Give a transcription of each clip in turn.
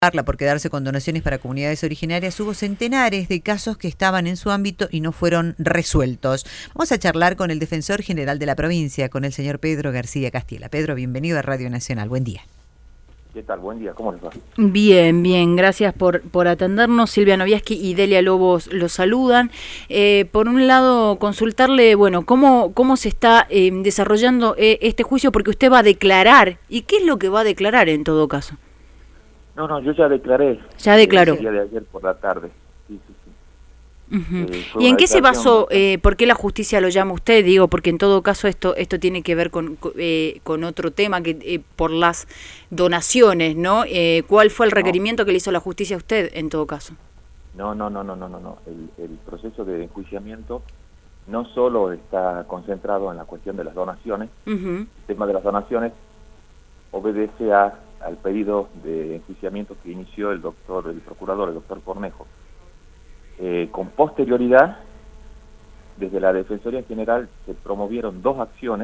por quedarse con donaciones para comunidades originarias, hubo centenares de casos que estaban en su ámbito y no fueron resueltos. Vamos a charlar con el defensor general de la provincia, con el señor Pedro García Castiela. Pedro, bienvenido a Radio Nacional. Buen día. ¿Qué tal? Buen día, ¿cómo les va? Bien, bien, gracias por atendernos. Silvia Noviaski y Delia Lobos los saludan. Por un lado, consultarle, bueno, cómo se está desarrollando este juicio, porque usted va a declarar. ¿Y qué es lo que va a declarar en todo caso? No, yo ya declaré. Ya declaró. El día de ayer por la tarde. Sí. ¿Y en qué se basó? ¿Por qué la justicia lo llama usted? Digo, porque en todo caso esto tiene que ver con otro tema, que por las donaciones, ¿no? ¿Cuál fue el requerimiento que le hizo la justicia a usted en todo caso? No. El proceso de enjuiciamiento no solo está concentrado en la cuestión de las donaciones. El tema de las donaciones obedece al pedido de enjuiciamiento que inició el procurador, el doctor Cornejo. Con posterioridad, desde la Defensoría General se promovieron dos acciones,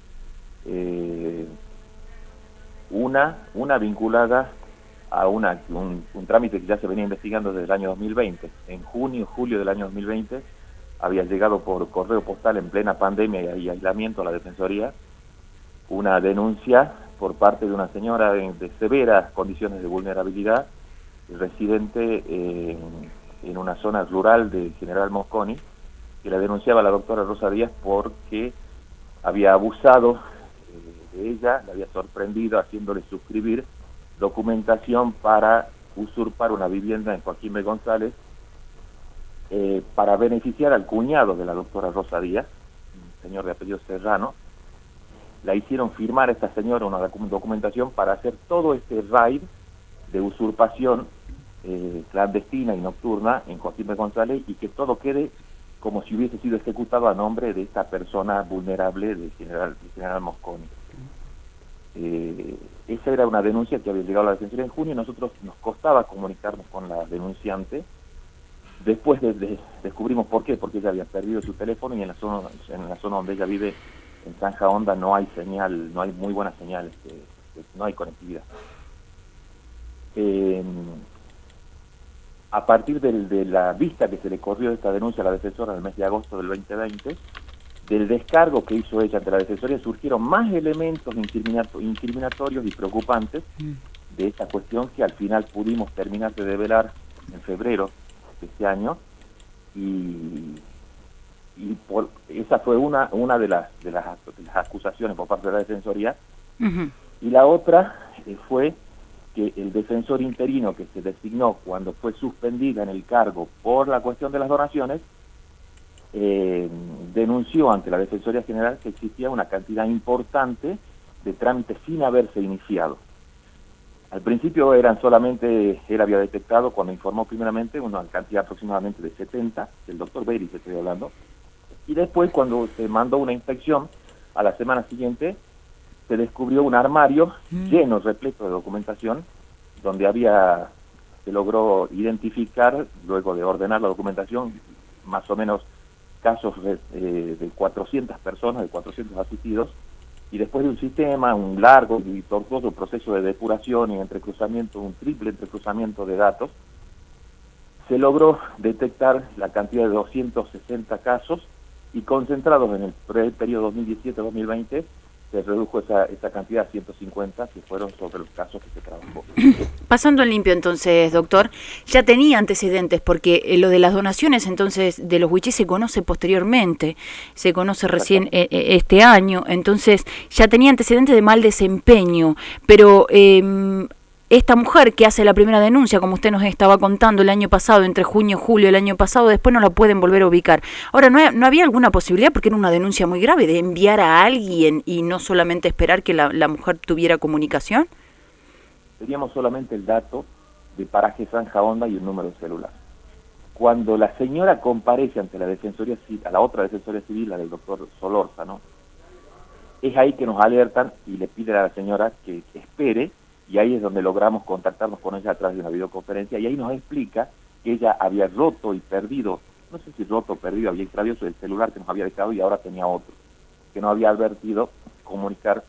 una vinculada a un trámite que ya se venía investigando desde el año 2020. En julio del año 2020, había llegado por correo postal en plena pandemia y aislamiento a la Defensoría una denuncia por parte de una señora de severas condiciones de vulnerabilidad, residente en una zona rural de General Mosconi, que la denunciaba a la doctora Rosa Díaz porque había abusado de ella, la había sorprendido haciéndole suscribir documentación para usurpar una vivienda en Joaquín B. González, para beneficiar al cuñado de la doctora Rosa Díaz, un señor de apellido Serrano. La hicieron firmar a esta señora una documentación para hacer todo este raid de usurpación clandestina y nocturna en Joaquín B. González, y que todo quede como si hubiese sido ejecutado a nombre de esta persona vulnerable de General Mosconi. Esa era una denuncia que había llegado a la Defensoría en junio, y nosotros nos costaba comunicarnos con la denunciante. Después descubrimos por qué, porque ella había perdido su teléfono, y en la zona donde ella vive, en Zanja Honda, no hay señal, no hay muy buena señal, no hay conectividad. A partir de la vista que se le corrió de esta denuncia a la defensora en el mes de agosto del 2020, del descargo que hizo ella ante la Defensoría, surgieron más elementos incriminatorios y preocupantes de esta cuestión, que al final pudimos terminar de develar en febrero de este año, esa fue una de las acusaciones por parte de la Defensoría. Y la otra fue que el defensor interino que se designó cuando fue suspendida en el cargo por la cuestión de las donaciones, denunció ante la Defensoría General que existía una cantidad importante de trámites sin haberse iniciado. Al principio él había detectado, cuando informó primeramente, una cantidad aproximadamente de 70, del doctor Beris estoy hablando, y después, cuando se mandó una inspección, a la semana siguiente, se descubrió un armario lleno, repleto de documentación, donde se logró identificar, luego de ordenar la documentación, más o menos casos de 400 personas, de 400 asistidos, y después de un sistema, un largo y tortuoso proceso de depuración y entrecruzamiento, un triple entrecruzamiento de datos, se logró detectar la cantidad de 260 casos, y concentrados en el periodo 2017-2020, se redujo esa cantidad a 150, que fueron sobre los casos que se trabajó. Pasando en limpio entonces, doctor, ya tenía antecedentes, porque lo de las donaciones entonces de los huichís se conoce posteriormente, se conoce recién este año, entonces ya tenía antecedentes de mal desempeño, pero esta mujer que hace la primera denuncia, como usted nos estaba contando el año pasado, entre junio y julio del año pasado, después no la pueden volver a ubicar. Ahora, ¿no había alguna posibilidad, porque era una denuncia muy grave, de enviar a alguien y no solamente esperar que la mujer tuviera comunicación? Teníamos solamente el dato de paraje Zanja Honda y el número de celular. Cuando la señora comparece ante la Defensoría Civil, a la otra Defensoría Civil, la del doctor Solórzano, es ahí que nos alertan y le piden a la señora que espere, y ahí es donde logramos contactarnos con ella a través de una videoconferencia, y ahí nos explica que ella había roto y perdido, no sé si roto o perdido, había extraviado el celular que nos había dejado y ahora tenía otro, que no había advertido comunicar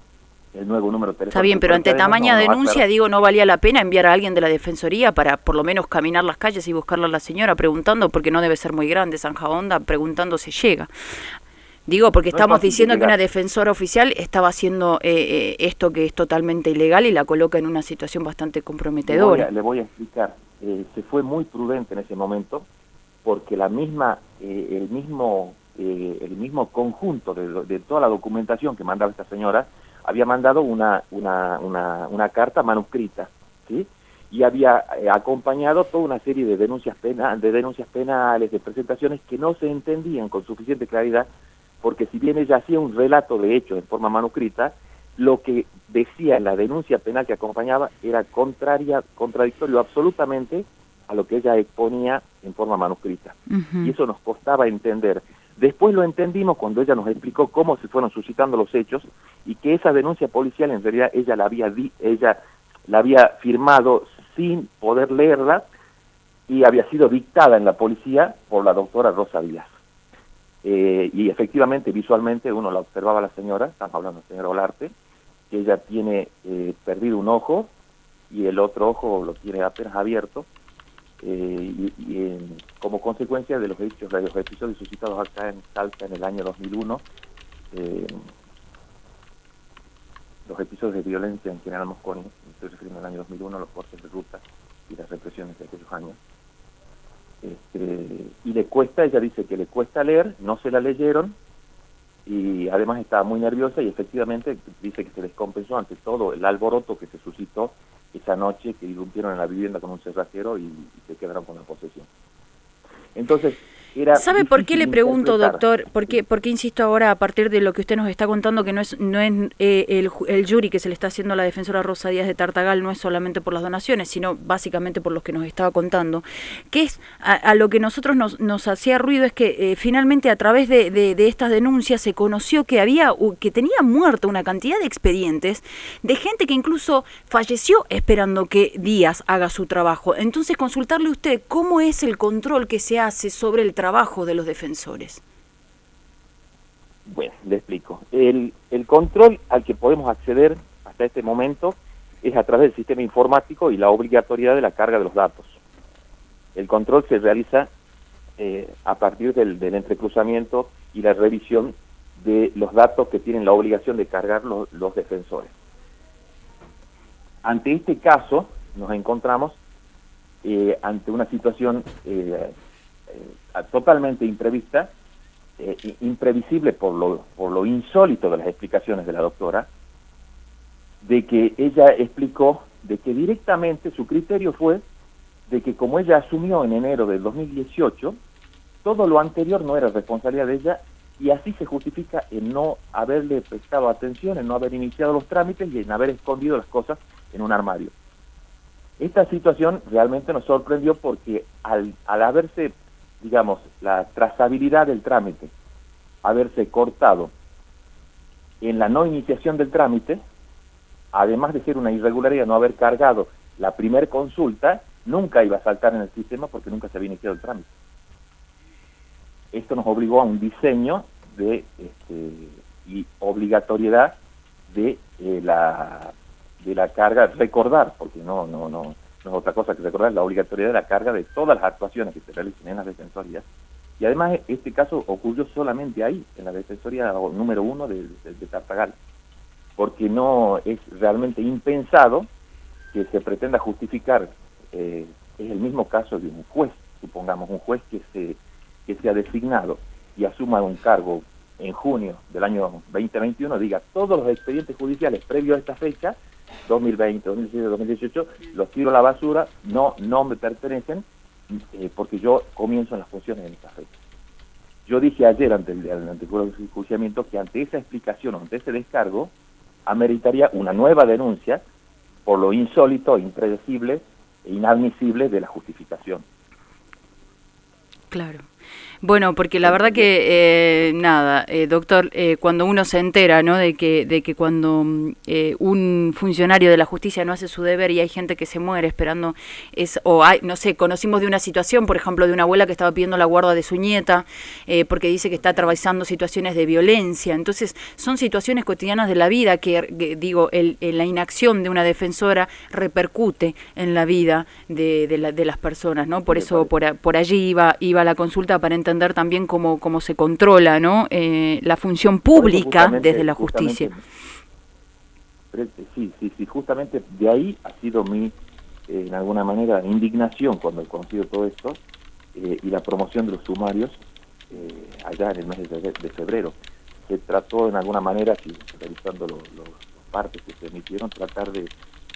el nuevo número telefónico. Está bien, pero ante tamaña denuncia, digo, ¿no valía la pena enviar a alguien de la Defensoría para por lo menos caminar las calles y buscarla a la señora preguntando, porque no debe ser muy grande Zanja Honda, preguntando si llega? Digo, porque estamos diciendo que una defensora oficial estaba haciendo esto que es totalmente ilegal y la coloca en una situación bastante comprometedora. Le voy a explicar. Se fue muy prudente en ese momento porque el mismo conjunto de toda la documentación que mandaba esta señora había mandado una carta manuscrita, ¿sí? Y había acompañado toda una serie de denuncias penales, de presentaciones que no se entendían con suficiente claridad, porque si bien ella hacía un relato de hechos en forma manuscrita, lo que decía en la denuncia penal que acompañaba era contradictorio absolutamente a lo que ella exponía en forma manuscrita. Y eso nos costaba entender. Después lo entendimos cuando ella nos explicó cómo se fueron suscitando los hechos y que esa denuncia policial en realidad ella la había firmado sin poder leerla y había sido dictada en la policía por la doctora Rosa Díaz. Y efectivamente, visualmente, uno la observaba a la señora, estamos hablando de la señora Olarte, que ella tiene perdido un ojo y el otro ojo lo tiene apenas abierto, como consecuencia de los episodios suscitados acá en Salta en el año 2001, los episodios de violencia en General Mosconi, me estoy refiriendo al año 2001, los cortes de ruta y las represiones de aquellos años. Y le cuesta, ella dice que le cuesta leer, no se la leyeron, y además estaba muy nerviosa y efectivamente dice que se descompensó ante todo el alboroto que se suscitó esa noche que irrumpieron en la vivienda con un cerrajero y se quedaron con la posesión. Entonces, ¿sabe por qué le pregunto, doctor? Porque insisto ahora, a partir de lo que usted nos está contando, que no es el jury que se le está haciendo a la defensora Rosa Díaz de Tartagal, no es solamente por las donaciones, sino básicamente por los que nos estaba contando, que es a lo que nosotros nos hacía ruido es que finalmente a través de estas denuncias se conoció que tenía muerta una cantidad de expedientes de gente que incluso falleció esperando que Díaz haga su trabajo. Entonces, consultarle a usted cómo es el control que se hace sobre el trabajo de los defensores. Bueno, le explico. El control al que podemos acceder hasta este momento es a través del sistema informático y la obligatoriedad de la carga de los datos. El control se realiza a partir del entrecruzamiento y la revisión de los datos que tienen la obligación de cargar los defensores. Ante este caso, nos encontramos ante una situación totalmente imprevista, imprevisible por lo insólito de las explicaciones de la doctora, de que ella explicó de que directamente su criterio fue de que como ella asumió en enero del 2018, todo lo anterior no era responsabilidad de ella y así se justifica en no haberle prestado atención, en no haber iniciado los trámites y en haber escondido las cosas en un armario. Esta situación realmente nos sorprendió porque al haberse, digamos, la trazabilidad del trámite, haberse cortado en la no iniciación del trámite, además de ser una irregularidad no haber cargado la primer consulta, nunca iba a saltar en el sistema porque nunca se había iniciado el trámite. Esto nos obligó a un diseño y obligatoriedad de la carga, recordar, porque no es otra cosa que recordar, la obligatoriedad de la carga de todas las actuaciones que se realicen en las defensorías. Y además este caso ocurrió solamente ahí, en la defensoría número 1 de Tartagal, porque no es realmente impensado que se pretenda justificar, es el mismo caso de un juez, supongamos un juez que se ha designado y asuma un cargo en junio del año 2021, diga todos los expedientes judiciales previos a esta fecha, 2020, 2017, 2018, los tiro a la basura, no me pertenecen, porque yo comienzo en las funciones en esta fecha. Yo dije ayer ante el juzgamiento que ante esa explicación, ante ese descargo, ameritaría una nueva denuncia por lo insólito, impredecible e inadmisible de la justificación. Claro. Bueno, porque la verdad que, doctor, cuando uno se entera, ¿no?, de que cuando un funcionario de la justicia no hace su deber y hay gente que se muere esperando, no sé, conocimos de una situación, por ejemplo, de una abuela que estaba pidiendo la guarda de su nieta, porque dice que está atravesando situaciones de violencia. Entonces, son situaciones cotidianas de la vida que digo, la inacción de una defensora repercute en la vida de las personas, ¿no? Por eso, por allí iba la consulta, para entender también cómo se controla, ¿no?, la función pública desde la justicia. Sí, justamente de ahí ha sido mi, en alguna manera, indignación cuando he conocido todo esto, y la promoción de los sumarios allá en el mes de febrero. Se trató en alguna manera, revisando los partes que se emitieron, tratar de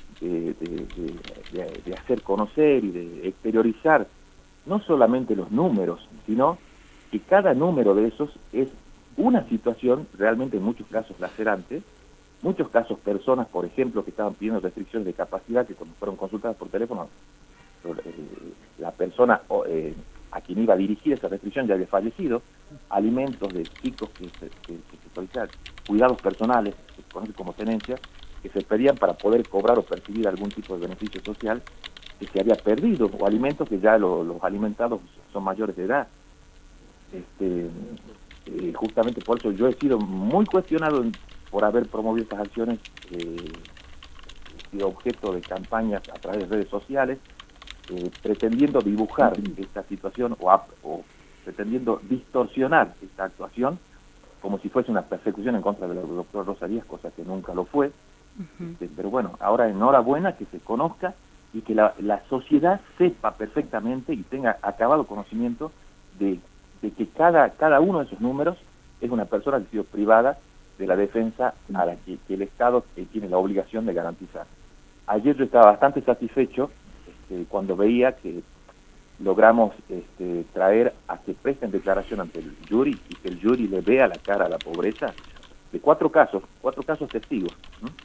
hacer conocer y de exteriorizar no solamente los números, sino que cada número de esos es una situación realmente en muchos casos lacerante, muchos casos personas, por ejemplo, que estaban pidiendo restricciones de capacidad, que cuando fueron consultadas por teléfono, la persona a quien iba a dirigir esa restricción ya había fallecido, alimentos de chicos que solicitan, cuidados personales, que se conoce como tenencia, que se pedían para poder cobrar o percibir algún tipo de beneficio social, que se había perdido, o alimentos que ya los alimentados son mayores de edad. Justamente por eso yo he sido muy cuestionado por haber promovido estas acciones, he sido objeto de campañas a través de redes sociales, pretendiendo dibujar esta situación o pretendiendo distorsionar esta actuación como si fuese una persecución en contra del doctor Rosa Díaz, cosa que nunca lo fue. Pero bueno, ahora enhorabuena que se conozca y que la sociedad sepa perfectamente y tenga acabado conocimiento de que cada uno de esos números es una persona que ha sido privada de la defensa a la que el Estado tiene la obligación de garantizar. Ayer yo estaba bastante satisfecho cuando veía que logramos traer a que presten declaración ante el jury y que el jury le vea la cara a la pobreza de cuatro casos testigos.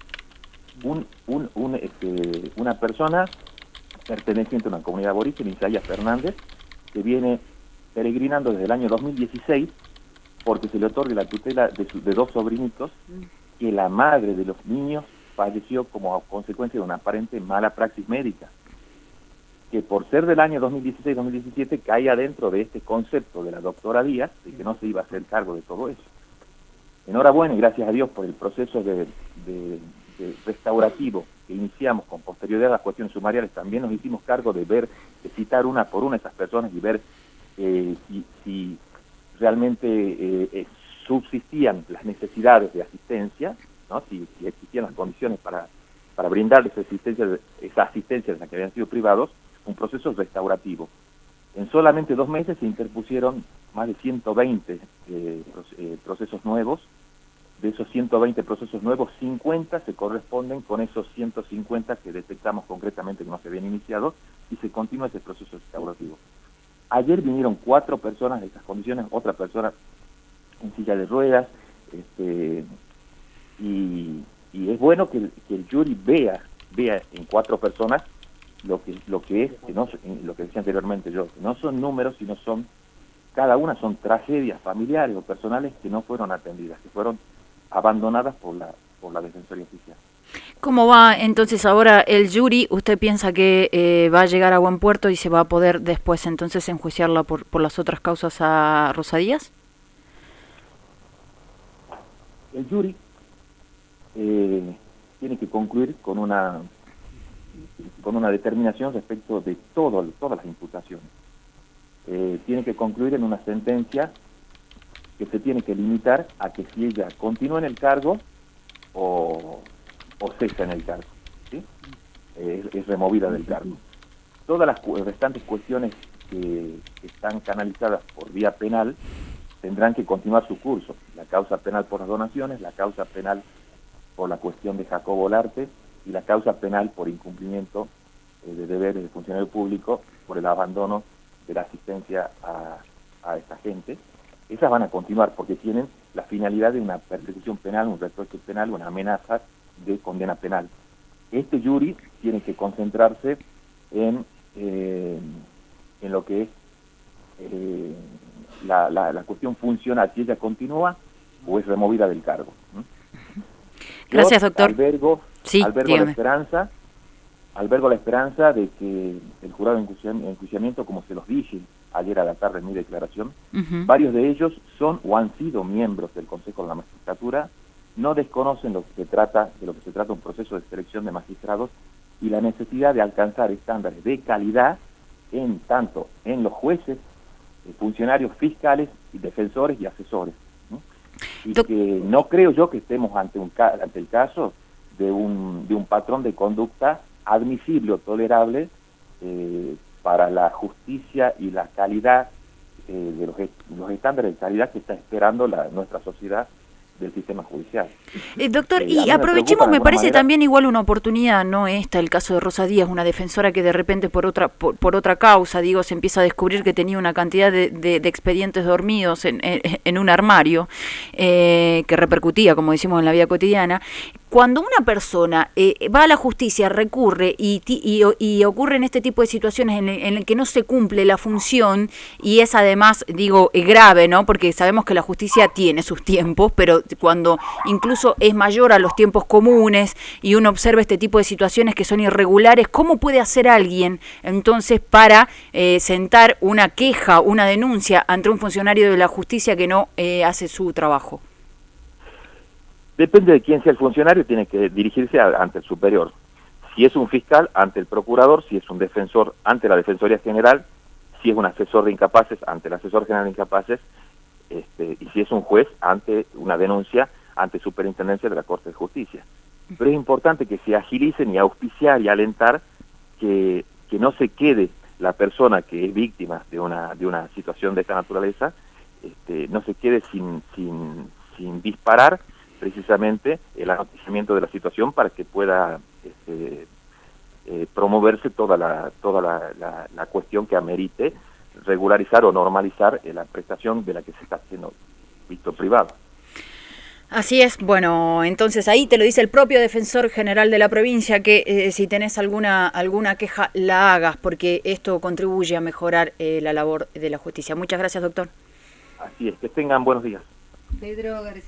Una persona perteneciente a una comunidad aborigen, Isaías Fernández, que viene peregrinando desde el año 2016 porque se le otorga la tutela de dos sobrinitos, que la madre de los niños falleció como consecuencia de una aparente mala praxis médica, que por ser del año 2016-2017 caía dentro de este concepto de la doctora Díaz, de que no se iba a hacer cargo de todo eso. Enhorabuena y gracias a Dios por el proceso de restaurativo que iniciamos con posterioridad a las cuestiones sumariales. También nos hicimos cargo de citar una por una a esas personas y ver si realmente subsistían las necesidades de asistencia, ¿no? Si existían las condiciones para brindarles esa asistencia de la que habían sido privados, un proceso restaurativo. En solamente 2 meses se interpusieron más de 120 procesos nuevos. De esos 120 procesos nuevos, 50 se corresponden con esos 150 que detectamos concretamente que no se habían iniciado, y se continúa ese proceso restaurativo. Ayer vinieron 4 personas de estas condiciones, otra persona en silla de ruedas, y es bueno que el jury vea en 4 personas lo que es, que no, lo que decía anteriormente yo, que no son números, sino cada una son tragedias familiares o personales que no fueron atendidas, que fueron abandonadas por la Defensoría Oficial. ¿Cómo va entonces ahora el jury? ¿Usted piensa que va a llegar a buen puerto y se va a poder después entonces enjuiciarla por las otras causas a Rosa Díaz? El jury tiene que concluir con una determinación respecto de todas las imputaciones. Tiene que concluir en una sentencia que se tiene que limitar a que si ella continúa en el cargo o cesa en el cargo, ¿sí? Es removida del cargo. Todas las restantes cuestiones que están canalizadas por vía penal tendrán que continuar su curso. La causa penal por las donaciones, la causa penal por la cuestión de Jacobo Olarte y la causa penal por incumplimiento de deberes de funcionario público por el abandono de la asistencia a esta gente. Esas van a continuar porque tienen la finalidad de una persecución penal, un reproche penal, una amenaza de condena penal. Este jury tiene que concentrarse en lo que es la cuestión funcional, si ella continúa o es removida del cargo. Gracias, doctor. Albergo dígame. albergo la esperanza de que el jurado de enjuiciamiento, como se los dije ayer a la tarde en mi declaración, varios de ellos son o han sido miembros del Consejo de la Magistratura, no desconocen de lo que se trata un proceso de selección de magistrados y la necesidad de alcanzar estándares de calidad tanto en los jueces, funcionarios fiscales, y defensores y asesores, ¿no? Y que no creo yo que estemos ante el caso de un patrón de conducta admisible o tolerable para la justicia y la calidad de los estándares de calidad que está esperando nuestra sociedad del sistema judicial. Doctor, y aprovechemos, me parece también igual una oportunidad, ¿no? El caso de Rosa Díaz, una defensora que de repente por otra causa, digo, se empieza a descubrir que tenía una cantidad de expedientes dormidos en un armario, que repercutía, como decimos, en la vida cotidiana. Cuando una persona va a la justicia, recurre y ocurren este tipo de situaciones en el que no se cumple la función, y es además, digo, grave, ¿no? Porque sabemos que la justicia tiene sus tiempos, pero cuando incluso es mayor a los tiempos comunes y uno observa este tipo de situaciones que son irregulares, ¿cómo puede hacer alguien entonces para sentar una queja, una denuncia ante un funcionario de la justicia que no hace su trabajo? Depende de quién sea el funcionario, tiene que dirigirse ante el superior. Si es un fiscal, ante el procurador; si es un defensor, ante la Defensoría General; si es un asesor de incapaces, ante el asesor general de incapaces; y si es un juez, ante una denuncia ante Superintendencia de la Corte de Justicia. Pero es importante que se agilicen y auspiciar y alentar que no se quede la persona que es víctima de una situación de esta naturaleza, no se quede sin disparar precisamente el anoticiamiento de la situación para que pueda promoverse toda la cuestión que amerite regularizar o normalizar la prestación de la que se está haciendo visto privado. Así es. Bueno, entonces ahí te lo dice el propio defensor general de la provincia, que si tenés alguna queja la hagas, porque esto contribuye a mejorar la labor de la justicia. Muchas gracias, doctor. Así es, que tengan buenos días. Pedro García.